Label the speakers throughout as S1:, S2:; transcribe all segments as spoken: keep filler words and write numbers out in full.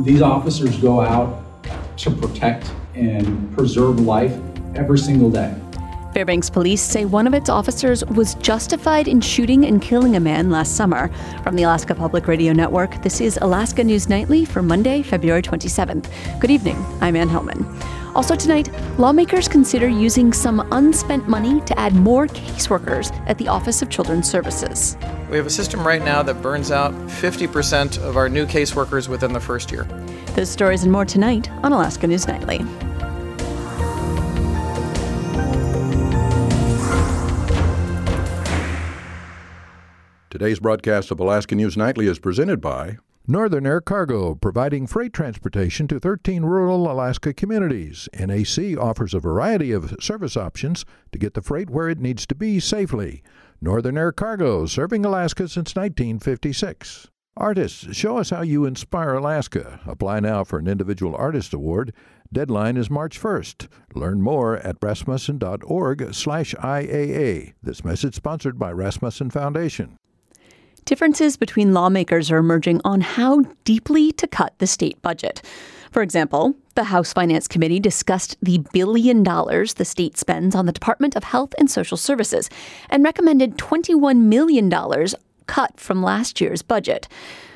S1: These officers go out to protect and preserve life every single day.
S2: Fairbanks police say one of its officers was justified in shooting and killing a man last summer. From the Alaska Public Radio Network, this is Alaska News Nightly for Monday, February twenty-seventh. Good evening, I'm Ann Hellman. Also tonight, lawmakers consider using some unspent money to add more caseworkers at the Office of Children's Services.
S3: We have a system right now that burns out fifty percent of our new caseworkers within the first year.
S2: Those stories and more tonight on Alaska News Nightly.
S4: Today's broadcast of Alaska News Nightly is presented by
S5: Northern Air Cargo, providing freight transportation to thirteen rural Alaska communities. N A C offers a variety of service options to get the freight where it needs to be safely. Northern Air Cargo, serving Alaska since nineteen fifty-six. Artists, show us how you inspire Alaska. Apply now for an Individual Artist Award. Deadline is March first. Learn more at rasmussen.org slash IAA. This message sponsored by Rasmussen Foundation.
S2: Differences between lawmakers are emerging on how deeply to cut the state budget. For example, the House Finance Committee discussed the billion dollars the state spends on the Department of Health and Social Services and recommended twenty-one million dollars cut from last year's budget.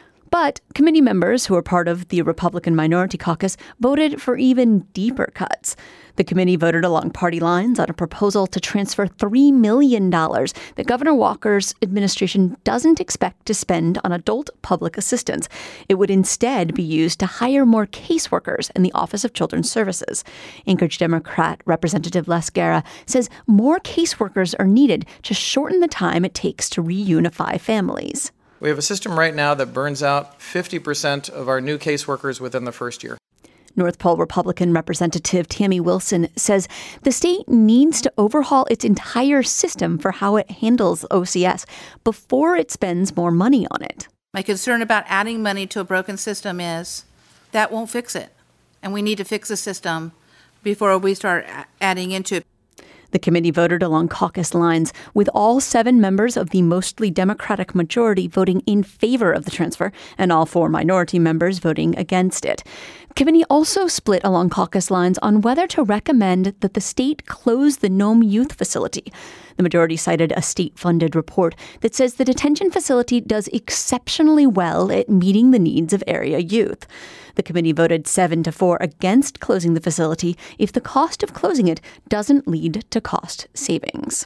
S2: But committee members who are part of the Republican Minority Caucus voted for even deeper cuts. The committee voted along party lines on a proposal to transfer three million dollars that Governor Walker's administration doesn't expect to spend on adult public assistance. It would instead be used to hire more caseworkers in the Office of Children's Services. Anchorage Democrat Representative Les Guerra says more caseworkers are needed to shorten the time it takes to reunify families.
S3: We have a system right now that burns out fifty percent of our new caseworkers within the first year.
S2: North Pole Republican Representative Tammy Wilson says the state needs to overhaul its entire system for how it handles O C S before it spends more money on it.
S6: My concern about adding money to a broken system is that won't fix it. And we need to fix the system before we start adding into it.
S2: The committee voted along caucus lines, with all seven members of the mostly Democratic majority voting in favor of the transfer and all four minority members voting against it. The committee also split along caucus lines on whether to recommend that the state close the Nome Youth Facility. The majority cited a state-funded report that says the detention facility does exceptionally well at meeting the needs of area youth. The committee voted seven to four against closing the facility if the cost of closing it doesn't lead to cost savings.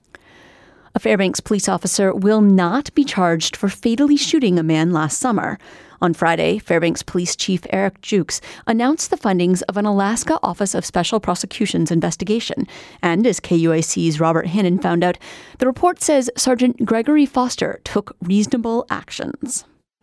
S2: A Fairbanks police officer will not be charged for fatally shooting a man last summer. On Friday, Fairbanks Police Chief Eric Jukes announced the findings of an Alaska Office of Special Prosecutions investigation. And as K U A C's Robert Hannon found out, the report says Sergeant Gregory Foster took reasonable actions.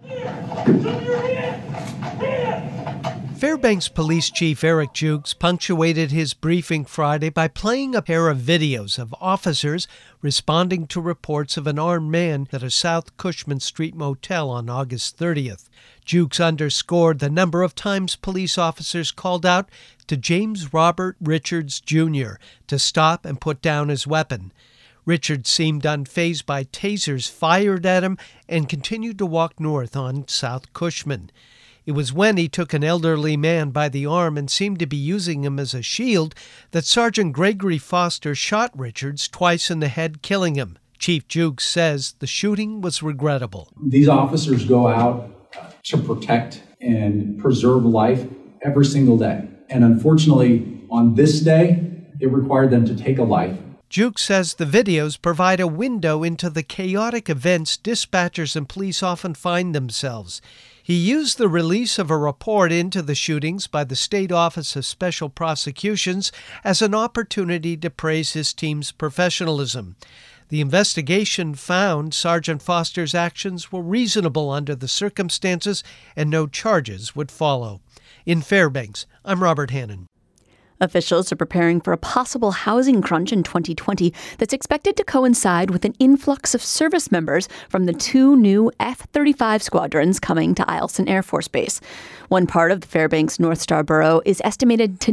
S7: Fairbanks Police Chief Eric Jukes punctuated his briefing Friday by playing a pair of videos of officers responding to reports of an armed man at a South Cushman Street motel on August thirtieth. Jukes underscored the number of times police officers called out to James Robert Richards, Junior to stop and put down his weapon. Richards seemed unfazed by tasers fired at him and continued to walk north on South Cushman. It was when he took an elderly man by the arm and seemed to be using him as a shield that Sergeant Gregory Foster shot Richards twice in the head, killing him. Chief Jukes says the shooting was regrettable.
S1: These officers go out to protect and preserve life every single day. And unfortunately, on this day, it required them to take a life.
S7: Jukes says the videos provide a window into the chaotic events dispatchers and police often find themselves. He used the release of a report into the shootings by the State Office of Special Prosecutions as an opportunity to praise his team's professionalism. The investigation found Sergeant Foster's actions were reasonable under the circumstances and no charges would follow. In Fairbanks, I'm Robert Hannon.
S2: Officials are preparing for a possible housing crunch in twenty twenty that's expected to coincide with an influx of service members from the two new F thirty-five squadrons coming to Eielson Air Force Base. One part of the Fairbanks North Star Borough is estimated to need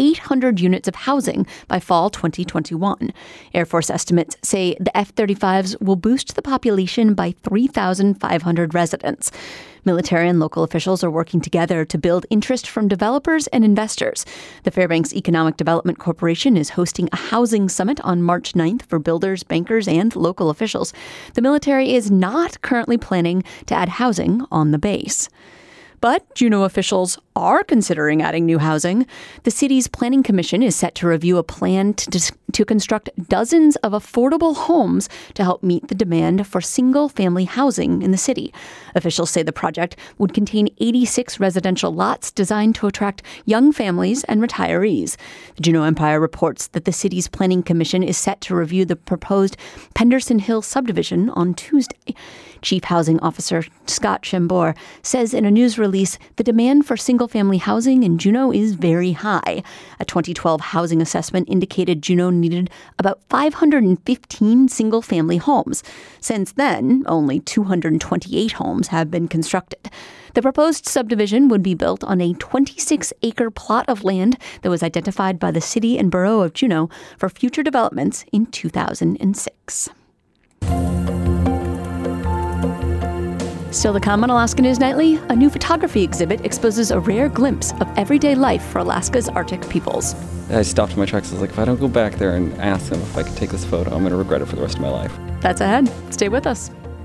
S2: eight hundred units of housing by fall twenty twenty-one. Air Force estimates say the F thirty-fives will boost the population by three thousand five hundred residents. Military and local officials are working together to build interest from developers and investors. The Fairbanks Economic Development Corporation is hosting a housing summit on March ninth for builders, bankers, and local officials. The military is not currently planning to add housing on the base. But Juneau officials are considering adding new housing. The city's planning commission is set to review a plan to, dis- to construct dozens of affordable homes to help meet the demand for single-family housing in the city. Officials say the project would contain eighty-six residential lots designed to attract young families and retirees. The Juneau Empire reports that the city's planning commission is set to review the proposed Penderson Hill subdivision on Tuesday. Chief Housing Officer Scott Chambord says in a news release the demand for single-family housing in Juneau is very high. A twenty twelve housing assessment indicated Juneau needed about five hundred fifteen single-family homes. Since then, only two hundred twenty-eight homes have been constructed. The proposed subdivision would be built on a twenty-six acre plot of land that was identified by the city and borough of Juneau for future developments in two thousand six. Still to come on Alaska News Nightly, a new photography exhibit exposes a rare glimpse of everyday life for Alaska's Arctic peoples.
S8: I stopped in my tracks. I was like, if I don't go back there and ask them if I could take this photo, I'm going to regret it for the rest of my life.
S2: That's ahead. Stay with us.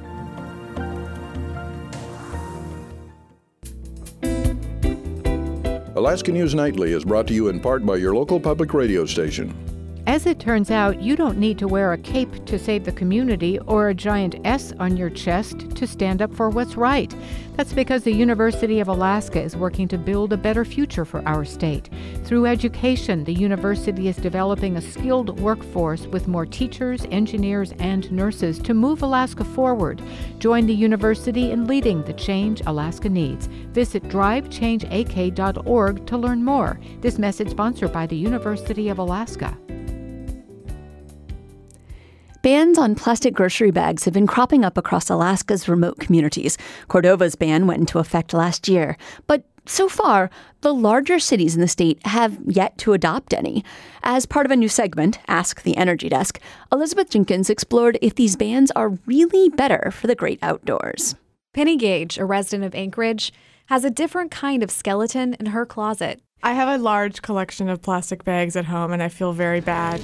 S4: Alaska News Nightly is brought to you in part by your local public radio station.
S9: As it turns out, you don't need to wear a cape to save the community or a giant S on your chest to stand up for what's right. That's because the University of Alaska is working to build a better future for our state. Through education, the university is developing a skilled workforce with more teachers, engineers, and nurses to move Alaska forward. Join the university in leading the change Alaska needs. Visit drive change a k dot org to learn more. This message sponsored by the University of Alaska.
S2: Bans on plastic grocery bags have been cropping up across Alaska's remote communities. Cordova's ban went into effect last year. But so far, the larger cities in the state have yet to adopt any. As part of a new segment, Ask the Energy Desk, Elizabeth Jenkins explored if these bans are really better for the great outdoors.
S10: Penny Gage, a resident of Anchorage, has a different kind of skeleton in her closet.
S11: I have a large collection of plastic bags at home, and I feel very bad.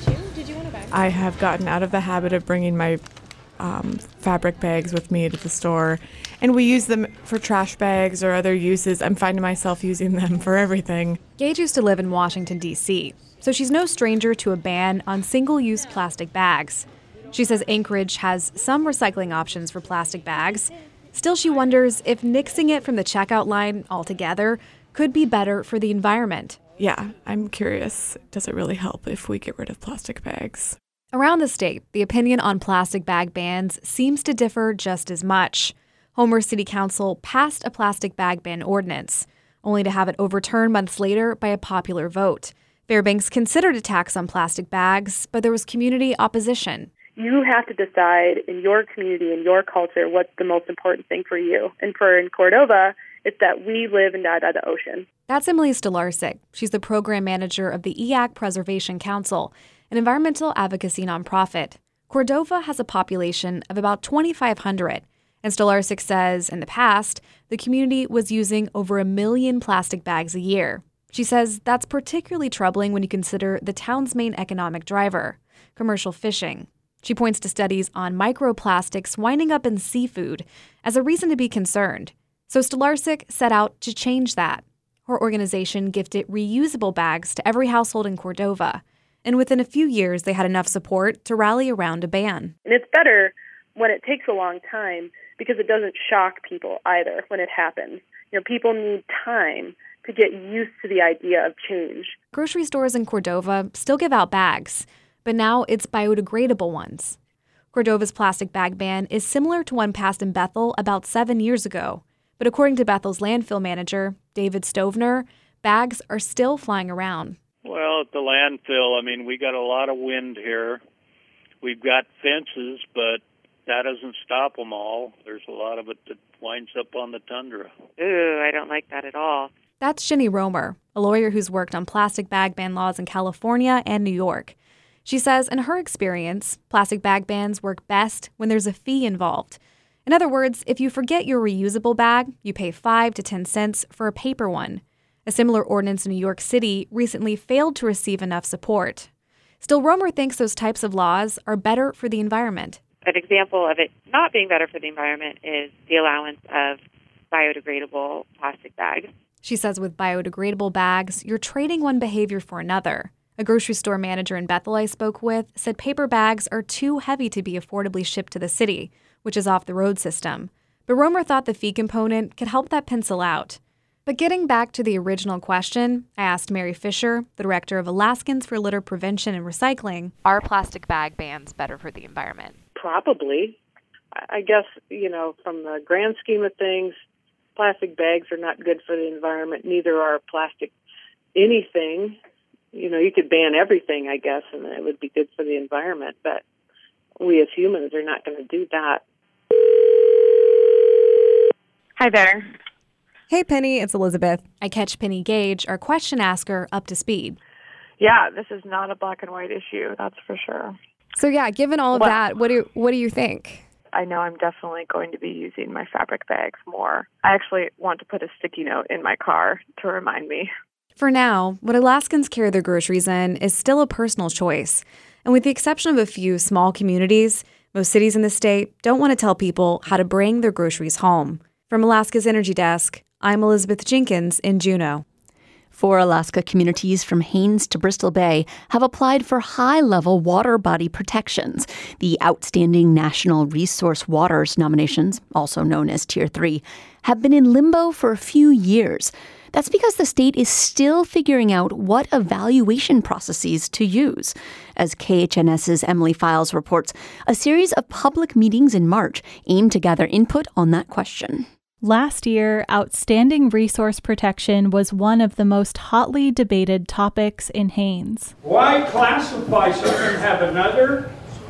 S11: I have gotten out of the habit of bringing my um, fabric bags with me to the store, and we use them for trash bags or other uses. I'm finding myself using them for everything.
S10: Gage used to live in Washington, D C, so she's no stranger to a ban on single-use plastic bags. She says Anchorage has some recycling options for plastic bags. Still, she wonders if nixing it from the checkout line altogether could be better for the environment.
S11: Yeah, I'm curious. Does it really help if we get rid of plastic bags?
S10: Around the state, the opinion on plastic bag bans seems to differ just as much. Homer City Council passed a plastic bag ban ordinance, only to have it overturned months later by a popular vote. Fairbanks considered a tax on plastic bags, but there was community opposition.
S12: You have to decide in your community, in your culture, what's the most important thing for you. And for in Cordova, it's that we live and die by the ocean.
S10: That's Emily Stolarczyk. She's the program manager of the E A C Preservation Council, an environmental advocacy nonprofit. Cordova has a population of about twenty-five hundred, and Stolarczyk says in the past, the community was using over a million plastic bags a year. She says that's particularly troubling when you consider the town's main economic driver, commercial fishing. She points to studies on microplastics winding up in seafood as a reason to be concerned. So Stolarczyk set out to change that. Her organization gifted reusable bags to every household in Cordova. And within a few years, they had enough support to rally around a ban.
S12: And it's better when it takes a long time because it doesn't shock people either when it happens. You know, people need time to get used to the idea of change.
S10: Grocery stores in Cordova still give out bags, but now it's biodegradable ones. Cordova's plastic bag ban is similar to one passed in Bethel about seven years ago. But according to Bethel's landfill manager, David Stovner, bags are still flying around.
S13: Well, at the landfill, I mean, we got a lot of wind here. We've got fences, but that doesn't stop them all. There's a lot of it that winds up on the tundra.
S14: Ooh, I don't like that at all.
S10: That's Jenny Romer, a lawyer who's worked on plastic bag ban laws in California and New York. She says in her experience, plastic bag bans work best when there's a fee involved. In other words, if you forget your reusable bag, you pay five to ten cents for a paper one. A similar ordinance in New York City recently failed to receive enough support. Still, Romer thinks those types of laws are better for the environment.
S14: An example of it not being better for the environment is the allowance of biodegradable plastic bags.
S10: She says with biodegradable bags, you're trading one behavior for another. A grocery store manager in Bethel I spoke with said paper bags are too heavy to be affordably shipped to the city, which is off the road system. But Romer thought the fee component could help that pencil out. But getting back to the original question, I asked Mary Fisher, the director of Alaskans for Litter Prevention and Recycling,
S15: are plastic bag bans better for the environment?
S16: Probably. I guess, you know, from the grand scheme of things, plastic bags are not good for the environment. Neither are plastic anything. You know, you could ban everything, I guess, and it would be good for the environment. But we as humans are not going to do that.
S14: Hi there.
S10: Hey, Penny, it's Elizabeth. I catch Penny Gage, our question asker, up to speed.
S17: Yeah, this is not a black and white issue, that's for sure.
S10: So, yeah, given all of
S17: well,
S10: that, what do what do you think?
S17: I know I'm definitely going to be using my fabric bags more. I actually want to put a sticky note in my car to remind me.
S10: For now, what Alaskans carry their groceries in is still a personal choice. And with the exception of a few small communities, most cities in the state don't want to tell people how to bring their groceries home. From Alaska's Energy Desk, I'm Elizabeth Jenkins in Juneau.
S2: Four Alaska communities from Haines to Bristol Bay have applied for high-level water body protections. The Outstanding National Resource Waters nominations, also known as Tier three, have been in limbo for a few years. That's because the state is still figuring out what evaluation processes to use. As K H N S's Emily Files reports, a series of public meetings in March aim to gather input on that question.
S18: Last year, outstanding resource protection was one of the most hotly debated topics in Haines.
S19: Why classify something and have another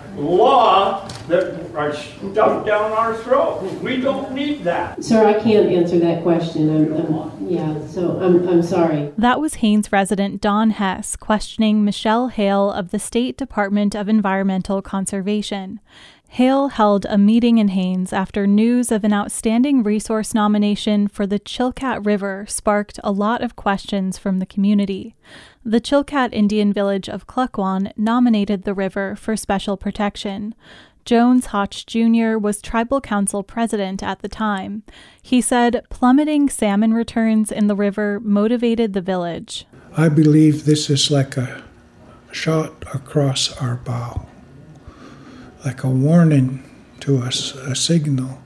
S19: law that are stuffed down our throat? We don't need that.
S20: Sir, I can't answer that question. I'm, I'm, yeah, so I'm, I'm sorry.
S18: That was Haines resident Don Hess questioning Michelle Hale of the State Department of Environmental Conservation. Hale held a meeting in Haines after news of an outstanding resource nomination for the Chilkat River sparked a lot of questions from the community. The Chilkat Indian village of Klukwan nominated the river for special protection. Jones Hotch Junior was tribal council president at the time. He said plummeting salmon returns in the river motivated the village.
S21: I believe this is like a shot across our bow, like a warning to us, a signal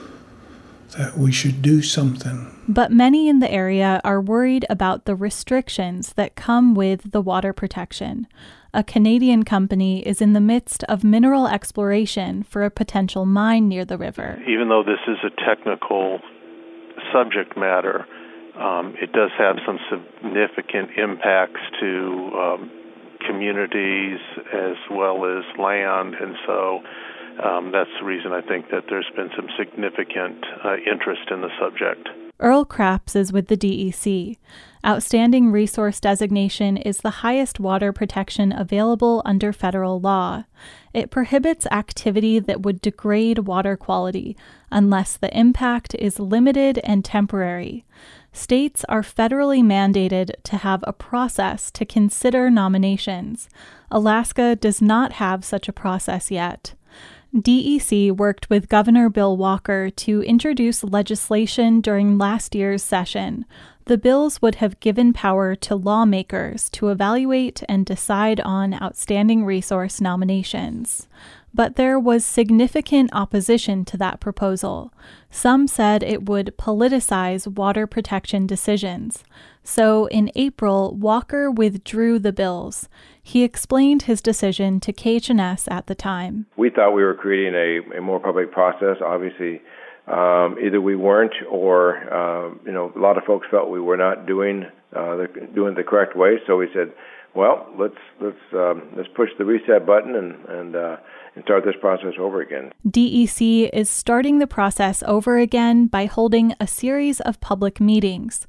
S21: that we should do something.
S18: But many in the area are worried about the restrictions that come with the water protection. A Canadian company is in the midst of mineral exploration for a potential mine near the river.
S22: Even though this is a technical subject matter, um, it does have some significant impacts to um, communities as well as land, and so um, that's the reason I think that there's been some significant uh, interest in the subject.
S18: Earl Craps is with the D E C. Outstanding Resource Designation is the highest water protection available under federal law. It prohibits activity that would degrade water quality unless the impact is limited and temporary. States are federally mandated to have a process to consider nominations. Alaska does not have such a process yet. D E C worked with Governor Bill Walker to introduce legislation during last year's session. The bills would have given power to lawmakers to evaluate and decide on outstanding resource nominations. But there was significant opposition to that proposal. Some said it would politicize water protection decisions. So in April, Walker withdrew the bills. He explained his decision to K H N S at the time.
S23: We thought we were creating a, a more public process. Obviously, um, either we weren't, or uh, you know, a lot of folks felt we were not doing uh, the, doing it the correct way. So we said, well, let's let's um, let's push the reset button and and. Uh, and start this process over again.
S18: D E C is starting the process over again by holding a series of public meetings.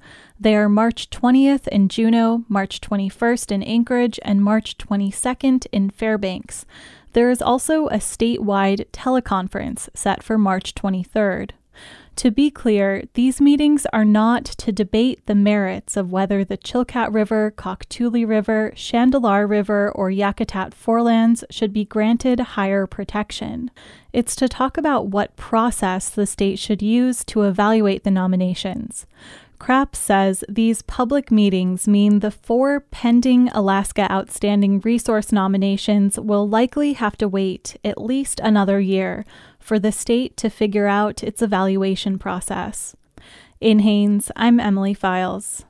S18: They are March twentieth in Juneau, March twenty-first in Anchorage, and March twenty-second in Fairbanks. There is also a statewide teleconference set for March twenty-third. To be clear, these meetings are not to debate the merits of whether the Chilkat River, Cockatoolie River, Chandalar River, or Yakutat forelands should be granted higher protection. It's to talk about what process the state should use to evaluate the nominations. Craps says these public meetings mean the four pending Alaska Outstanding Resource nominations will likely have to wait at least another year for the state to figure out its evaluation process. In Haines, I'm Emily Files.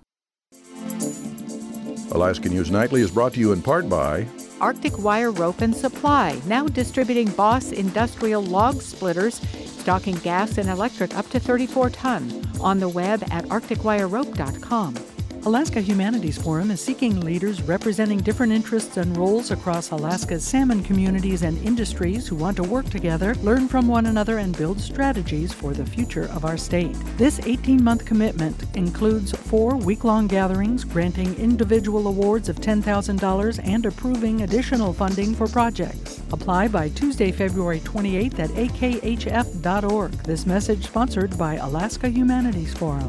S4: Alaska News Nightly is brought to you in part by
S9: Arctic Wire Rope and Supply, now distributing Boss Industrial Log Splitters, stocking gas and electric up to thirty-four ton. On the web at arctic wire rope dot com.
S3: Alaska Humanities Forum is seeking leaders representing different interests and roles across Alaska's salmon communities and industries who want to work together, learn from one another, and build strategies for the future of our state. This eighteen-month commitment includes four week-long gatherings, granting individual awards of ten thousand dollars and approving additional funding for projects. Apply by Tuesday, February twenty-eighth at a k h f dot org. This message sponsored by Alaska Humanities Forum.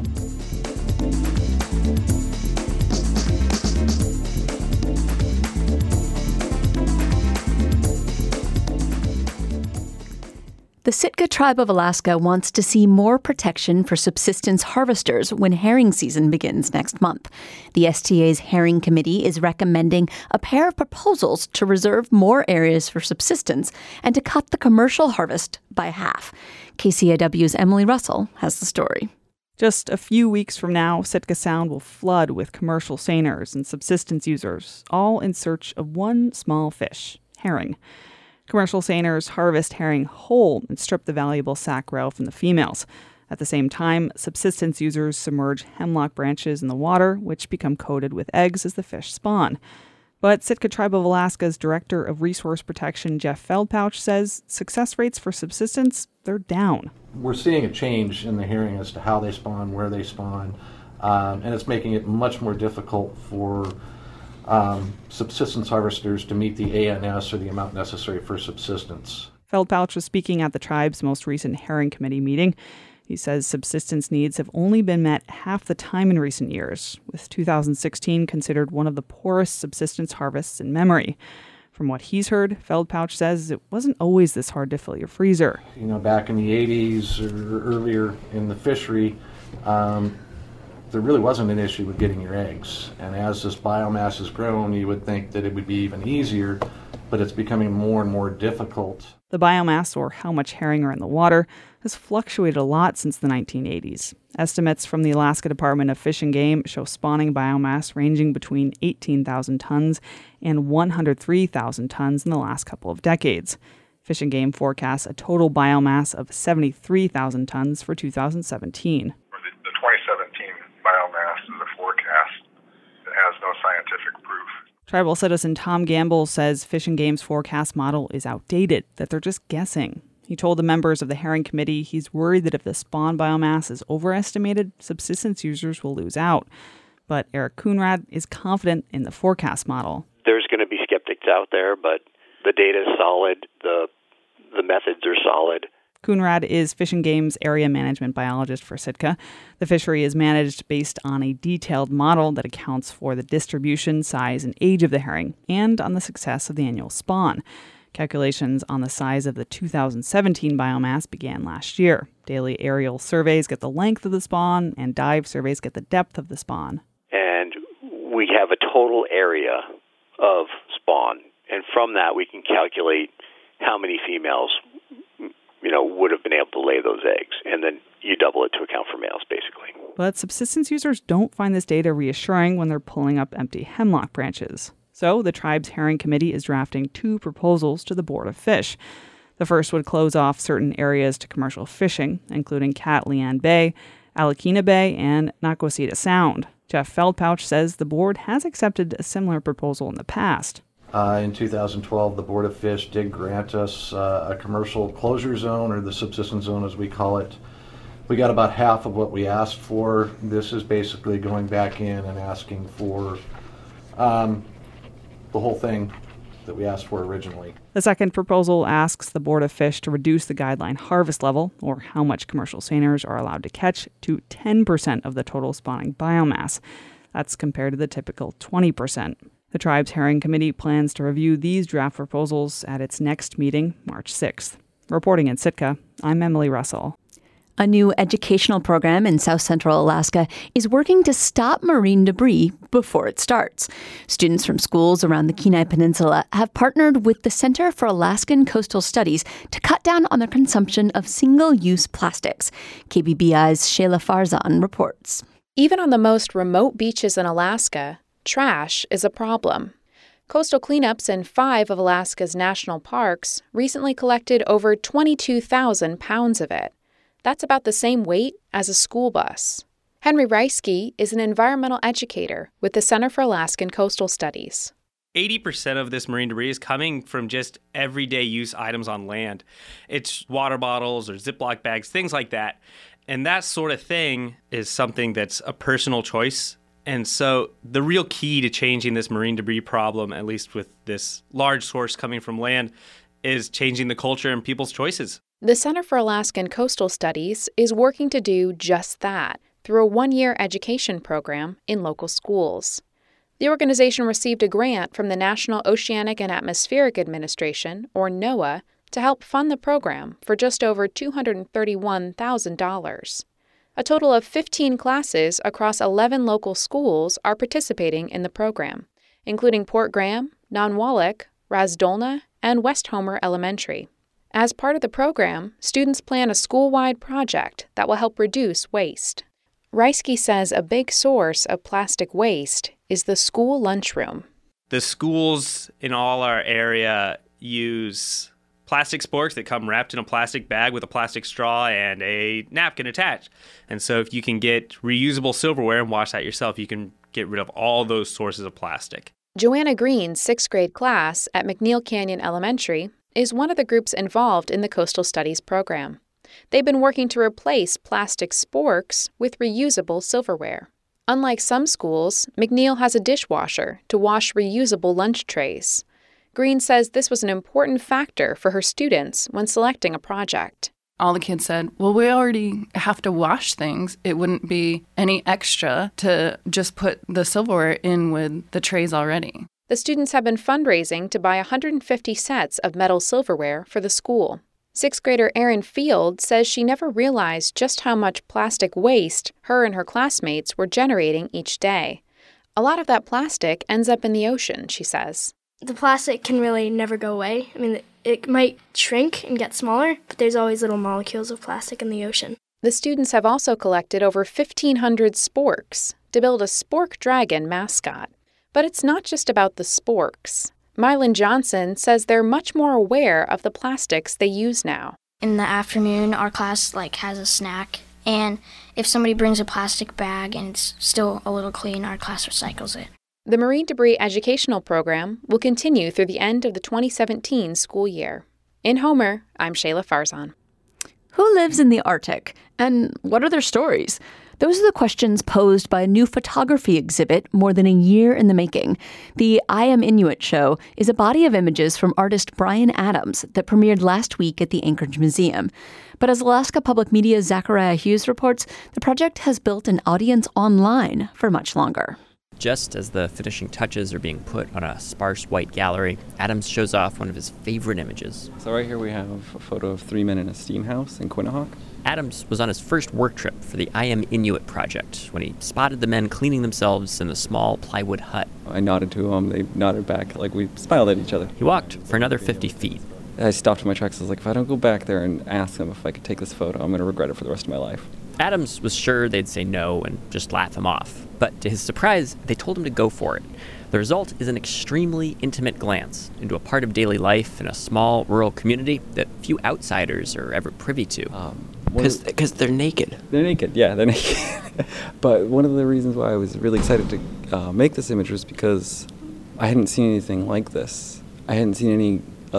S2: The Sitka Tribe of Alaska wants to see more protection for subsistence harvesters when herring season begins next month. The S T A's Herring Committee is recommending a pair of proposals to reserve more areas for subsistence and to cut the commercial harvest by half. K C A W's Emily Russell has the story.
S5: Just a few weeks from now, Sitka Sound will flood with commercial seiners and subsistence users, all in search of one small fish, herring. Commercial seiners harvest herring whole and strip the valuable sacral from the females. At the same time, subsistence users submerge hemlock branches in the water, which become coated with eggs as the fish spawn. But Sitka Tribe of Alaska's Director of Resource Protection, Jeff Feldpouch, says success rates for subsistence, they're down.
S6: We're seeing a change in the herring as to how they spawn, where they spawn, um, and it's making it much more difficult for Um, subsistence harvesters to meet the A N S or the amount necessary for subsistence.
S5: Feldpouch was speaking at the tribe's most recent herring committee meeting. He says subsistence needs have only been met half the time in recent years, with two thousand sixteen considered one of the poorest subsistence harvests in memory. From what he's heard, Feldpouch says it wasn't always this hard to fill your freezer.
S6: You know, back in the eighties or earlier in the fishery, um, there really wasn't an issue with getting your eggs. And as this biomass has grown, you would think that it would be even easier, but it's becoming more and more difficult.
S5: The biomass, or how much herring are in the water, has fluctuated a lot since the nineteen eighties. Estimates from the Alaska Department of Fish and Game show spawning biomass ranging between eighteen thousand tons and one hundred three thousand tons in the last couple of decades. Fish and Game forecasts a total biomass of seventy-three thousand tons for two thousand seventeen.
S24: The twenty seventeen biomass is a forecast that has no scientific proof.
S5: Tribal citizen Tom Gamble says Fish and Game's forecast model is outdated, that they're just guessing. He told the members of the Herring Committee he's worried that if the spawn biomass is overestimated, subsistence users will lose out. But Eric Coonrad is confident in the forecast model.
S25: There's going to be skeptics out there, but the data is solid, the the methods are solid.
S5: Coonrad is Fish and Game's area management biologist for Sitka. The fishery is managed based on a detailed model that accounts for the distribution, size, and age of the herring, and on the success of the annual spawn. Calculations on the size of the two thousand seventeen biomass began last year. Daily aerial surveys get the length of the spawn, and dive surveys get the depth of the spawn.
S25: And we have a total area of spawn, and from that we can calculate how many females you know, would have been able to lay those eggs. And then you double it to account for males, basically.
S5: But subsistence users don't find this data reassuring when they're pulling up empty hemlock branches. So the tribe's herring committee is drafting two proposals to the Board of Fish. The first would close off certain areas to commercial fishing, including Cat Leanne Bay, Alakina Bay, and Nakwasita Sound. Jeff Feldpouch says the board has accepted a similar proposal in the past.
S6: Uh, in two thousand twelve, the Board of Fish did grant us uh, a commercial closure zone, or the subsistence zone as we call it, we got about half of what we asked for. This is basically going back in and asking for um, the whole thing that we asked for originally.
S5: The second proposal asks the Board of Fish to reduce the guideline harvest level, or how much commercial seiners are allowed to catch, to ten percent of the total spawning biomass. That's compared to the typical twenty percent. The tribe's herring committee plans to review these draft proposals at its next meeting, March sixth. Reporting in Sitka, I'm Emily Russell.
S2: A new educational program in South Central Alaska is working to stop marine debris before it starts. Students from schools around the Kenai Peninsula have partnered with the Center for Alaskan Coastal Studies to cut down on their consumption of single-use plastics. K B B I's Shayla Farzan reports.
S1: Even on the most remote beaches in Alaska, trash is a problem. Coastal cleanups in five of Alaska's national parks recently collected over twenty-two thousand pounds of it. That's about the same weight as a school bus. Henry Reisky is an environmental educator with the Center for Alaskan Coastal Studies.
S7: eighty percent of this marine debris is coming from just everyday use items on land. It's water bottles or Ziploc bags, things like that. And that sort of thing is something that's a personal choice. And so the real key to changing this marine debris problem, at least with this large source coming from land, is changing the culture and people's choices.
S1: The Center for Alaskan Coastal Studies is working to do just that through a one-year education program in local schools. The organization received a grant from the National Oceanic and Atmospheric Administration, or NOAA, to help fund the program for just over two hundred thirty-one thousand dollars. A total of fifteen classes across eleven local schools are participating in the program, including Port Graham, Nonwalek, Rasdolna, and West Homer Elementary. As part of the program, students plan a school-wide project that will help reduce waste. Reisky says a big source of plastic waste is the school lunchroom.
S7: The schools in all our area use plastic sporks that come wrapped in a plastic bag with a plastic straw and a napkin attached. And so if you can get reusable silverware and wash that yourself, you can get rid of all those sources of plastic.
S1: Joanna Green's sixth grade class at McNeil Canyon Elementary is one of the groups involved in the Coastal Studies program. They've been working to replace plastic sporks with reusable silverware. Unlike some schools, McNeil has a dishwasher to wash reusable lunch trays. Green says this was an important factor for her students when selecting a project.
S8: All the kids said, well, we already have to wash things. It wouldn't be any extra to just put the silverware in with the trays already.
S1: The students have been fundraising to buy one hundred fifty sets of metal silverware for the school. Sixth grader Erin Field says she never realized just how much plastic waste her and her classmates were generating each day. A lot of that plastic ends up in the ocean, she says.
S11: The plastic can really never go away. I mean, it might shrink and get smaller, but there's always little molecules of plastic in the ocean.
S1: The students have also collected over fifteen hundred sporks to build a spork dragon mascot. But it's not just about the sporks. Mylan Johnson says they're much more aware of the plastics they use now.
S12: In the afternoon, our class like has a snack, and if somebody brings a plastic bag and it's still a little clean, our class recycles it.
S1: The Marine Debris Educational Program will continue through the end of the twenty seventeen school year. In Homer, I'm Shayla Farzan.
S2: Who lives in the Arctic, and what are their stories? Those are the questions posed by a new photography exhibit more than a year in the making. The I Am Inuit show is a body of images from artist Brian Adams that premiered last week at the Anchorage Museum. But as Alaska Public Media's Zachariah Hughes reports, the project has built an audience online for much longer.
S26: Just as the finishing touches are being put on a sparse white gallery, Adams shows off one of his favorite images.
S27: So right here we have a photo of three men in a steam house in Quinnahock.
S26: Adams was on his first work trip for the I Am Inuit project when he spotted the men cleaning themselves in a small plywood hut.
S27: I nodded to them, they nodded back, like we smiled at each other.
S26: He walked for another fifty feet.
S27: I stopped in my tracks. I was like, if I don't go back there and ask them if I could take this photo, I'm going to regret it for the rest of my life.
S26: Adams was sure they'd say no and just laugh him off. But to his surprise, they told him to go for it. The result is an extremely intimate glance into a part of daily life in a small rural community that few outsiders are ever privy to. Because um, they're naked.
S27: They're naked, yeah, they're naked. But one of the reasons why I was really excited to uh, make this image was because I hadn't seen anything like this. I hadn't seen any other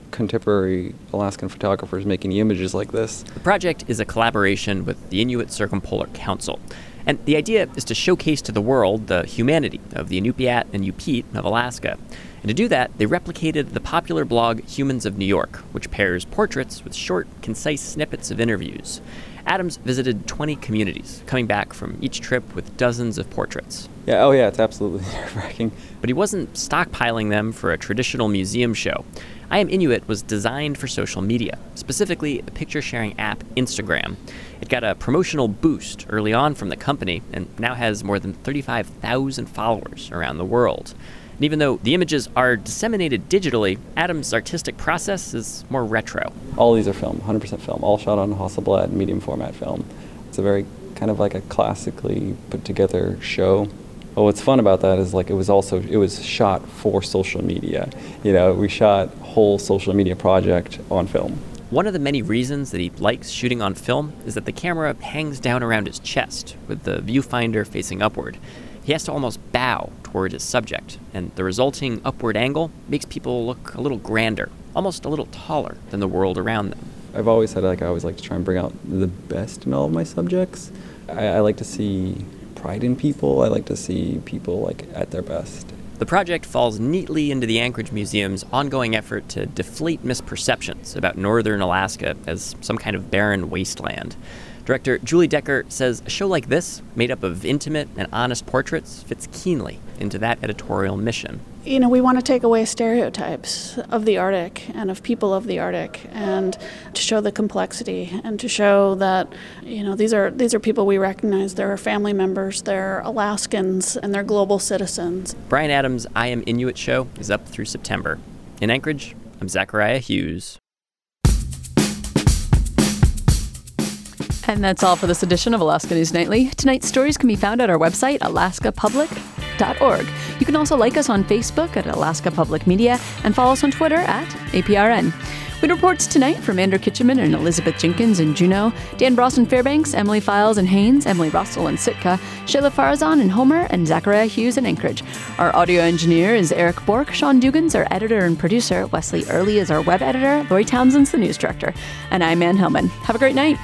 S27: contemporary Alaskan photographers making images like this.
S26: The project is a collaboration with the Inuit Circumpolar Council. And the idea is to showcase to the world the humanity of the Inupiat and Upit of Alaska. And to do that, they replicated the popular blog Humans of New York, which pairs portraits with short, concise snippets of interviews. Adams visited twenty communities, coming back from each trip with dozens of portraits.
S27: Yeah, oh yeah, it's absolutely nerve-wracking.
S26: But he wasn't stockpiling them for a traditional museum show. I Am Inuit was designed for social media, specifically the picture-sharing app Instagram. It got a promotional boost early on from the company and now has more than thirty-five thousand followers around the world. And even though the images are disseminated digitally, Adam's artistic process is more retro.
S27: All these are film, one hundred percent film, all shot on Hasselblad medium format film. It's a very kind of like a classically put together show. Well, what's fun about that is like it was also, it was shot for social media. You know, we shot a whole social media project on film.
S26: One of the many reasons that he likes shooting on film is that the camera hangs down around his chest with the viewfinder facing upward. He has to almost bow toward his subject, and the resulting upward angle makes people look a little grander, almost a little taller than the world around them.
S27: I've always said like I always like to try and bring out the best in all of my subjects. I, I like to see pride in people. I like to see people like at their best.
S26: The project falls neatly into the Anchorage Museum's ongoing effort to deflate misperceptions about northern Alaska as some kind of barren wasteland. Director Julie Decker says a show like this, made up of intimate and honest portraits, fits keenly into that editorial mission.
S10: You know, we want to take away stereotypes of the Arctic and of people of the Arctic, and to show the complexity and to show that, you know, these are these are people we recognize. They're our family members, they're Alaskans, and they're global citizens.
S26: Bryan Adams' I Am Inuit show is up through September. In Anchorage, I'm Zachariah Hughes.
S2: And that's all for this edition of Alaska News Nightly. Tonight's stories can be found at our website, alaska public dot org. You can also like us on Facebook at Alaska Public Media and follow us on Twitter at A P R N. With reports tonight from Andrew Kitcheman and Elizabeth Jenkins in Juneau, Dan Brosnan Fairbanks, Emily Files in Haines, Emily Russell in Sitka, Shayla Farazan in Homer, and Zachariah Hughes in Anchorage. Our audio engineer is Eric Bork. Sean Dugan's our editor and producer. Wesley Early is our web editor. Lori Townsend's the news director. And I'm Ann Hillman. Have a great night.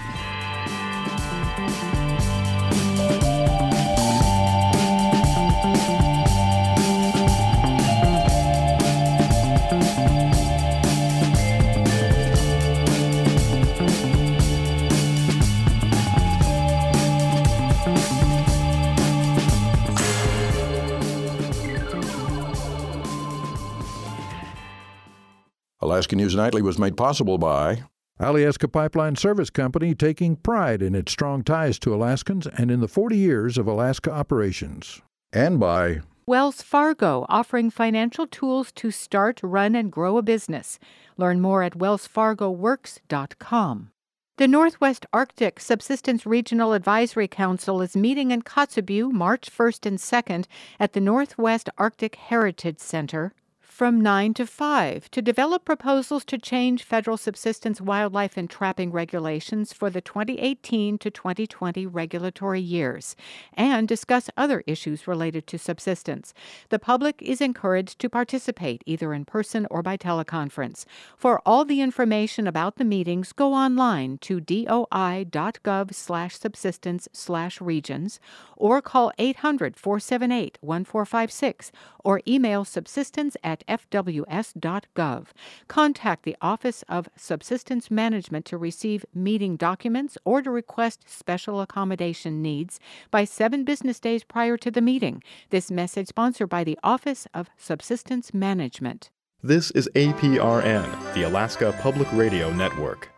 S4: Alaska News Nightly was made possible by Alyeska Pipeline Service Company, taking pride in its strong ties to Alaskans and in the forty years of Alaska operations. And by
S9: Wells Fargo, offering financial tools to start, run, and grow a business. Learn more at wells fargo works dot com. The Northwest Arctic Subsistence Regional Advisory Council is meeting in Kotzebue March first and second at the Northwest Arctic Heritage Center from nine to five to develop proposals to change federal subsistence wildlife and trapping regulations for the twenty eighteen to twenty twenty regulatory years and discuss other issues related to subsistence. The public is encouraged to participate either in person or by teleconference. For all the information about the meetings, go online to doi.gov slash subsistence slash regions or call eight hundred, four seven eight, one four five six or email subsistence at f w s dot gov. Contact the Office of Subsistence Management to receive meeting documents or to request special accommodation needs by seven business days prior to the meeting. This message sponsored by the Office of Subsistence Management.
S13: This is A P R N, the Alaska Public Radio Network.